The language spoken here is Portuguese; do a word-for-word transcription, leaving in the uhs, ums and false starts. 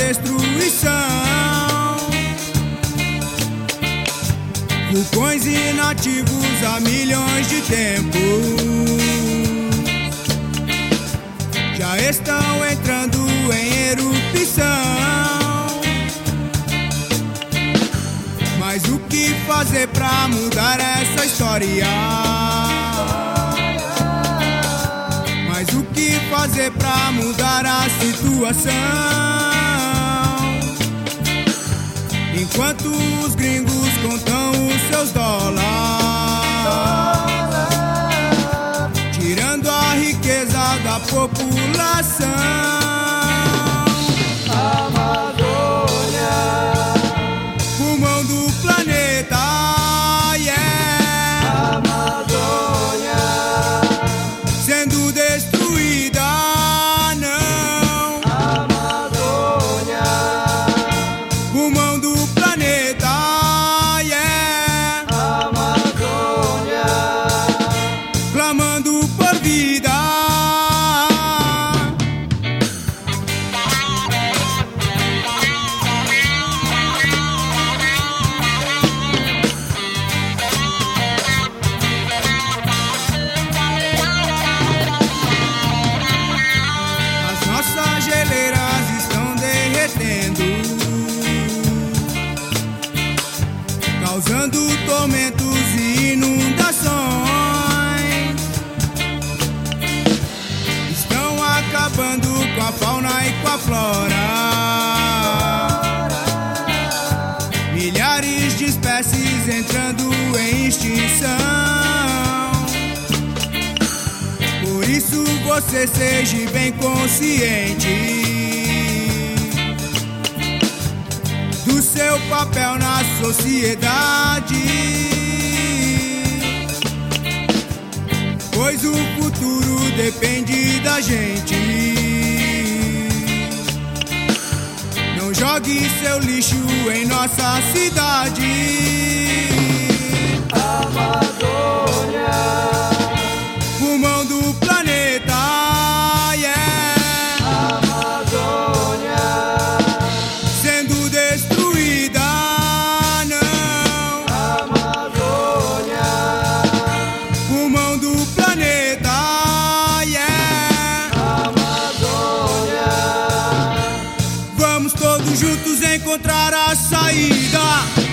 destruição. Vulcões inativos há milhões de tempos já estão entrando em erupção. Mas o que fazer pra mudar essa história? Mas o que fazer pra mudar a situação? Enquanto os gringos contam os seus dólares, tirando a riqueza da população. Causando tormentos e inundações, estão acabando com a fauna e com a flora. Milhares de espécies entrando em extinção. Por isso você seja bem consciente do seu papel na sociedade, pois o futuro depende da gente. Não jogue seu lixo em nossa cidade. Amazônia, pulmão do planeta. Todos juntos encontrar a saída.